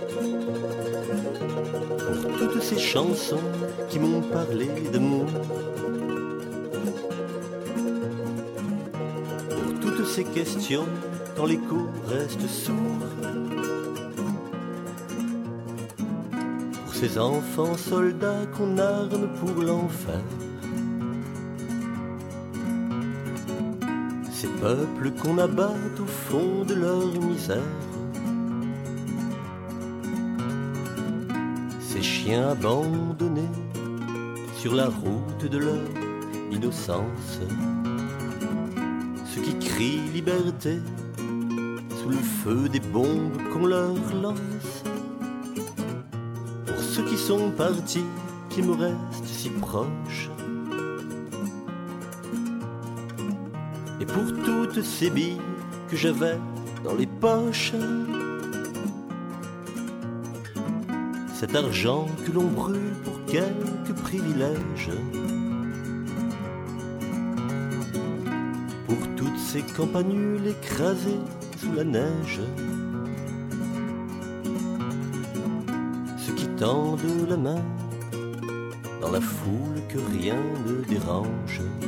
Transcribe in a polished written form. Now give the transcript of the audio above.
Pour toutes ces chansons qui m'ont parlé d'amour, pour toutes ces questions quand l'écho reste sourd, pour ces enfants soldats qu'on arme pour l'enfer, ces peuples qu'on abat au fond de leur misère, ces chiens abandonnés sur la route de leur innocence, ceux qui crient liberté sous le feu des bombes qu'on leur lance, pour ceux qui sont partis, qui me restent si proches, et pour toutes ces billes que j'avais dans les poches, cet argent que l'on brûle pour quelques privilèges, pour toutes ces campanules écrasées sous la neige, ceux qui tendent la main dans la foule que rien ne dérange.